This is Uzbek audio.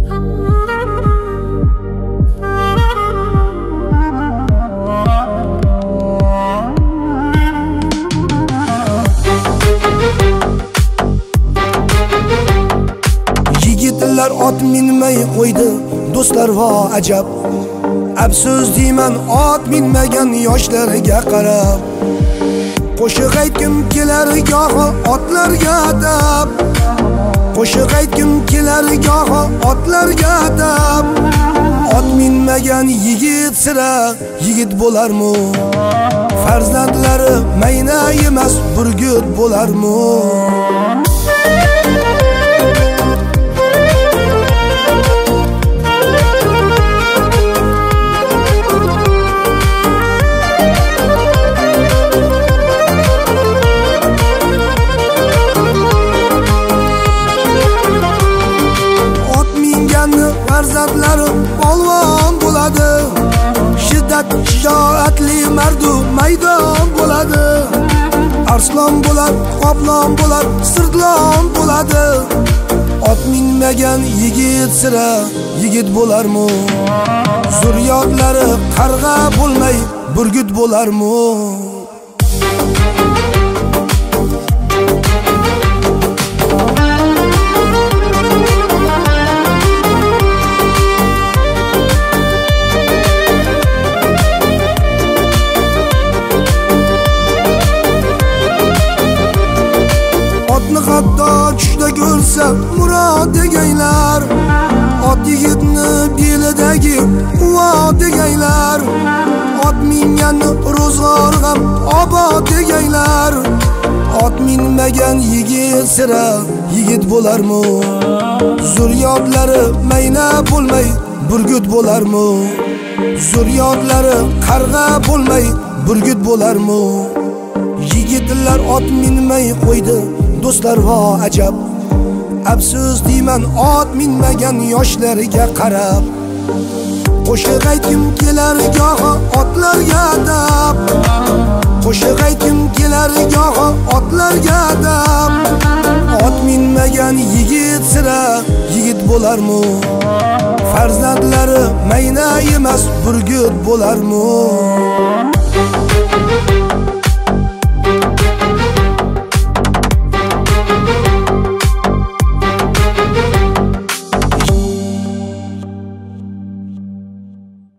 Yigitlar ot minmay qo'ydi, do'stlar va ajab. Afsus deyman ot minmagan yoshlarga qarab. Qo'shiq aytgim kelar go'yo otlarga atab. Qo'shiq aytgim kelar go'yo otlarga atab. Ot minmagan yigit sira yigit bo'larmi? Farzandlari mayna emas burgut bo'larmi? Farzandlari polvon bo'ladi, shiddat shijoatli mardu maydon bo'ladi. Arslon bo'lar, qoplon bo'lar, sirtlon bo'ladi. Ot minmagan yigit sira yigit bo'larmi? Zurriyotlari qarg'a bo'lmay burgut bo'larmi? Hatto tushda ko'rsa murod degaylar, ot yigitni belidagi quvvat degaylar, ot minganni ro'zg'or ham obod degaylar. Ot minmagan yigit sira yigit bo'larmi? Zurriyotlari mayna bo'lmay burgut bo'larmi? Zurriyotlari qarg'a bo'lmay burgut bo'larmi? Yigitlar ot minmay qo'ydi, do'stlar va ajab. Afsus deyman ot minmagan yoshlarga qarab. Qo'shiq aytgim kelar go'yo otlarga atab. Qo'shiq aytgim kelar go'yo otlarga atab. Ot minmagan yigit sira yigit bo'larmi? Farzandlari mayna emas burgut bo'larmi?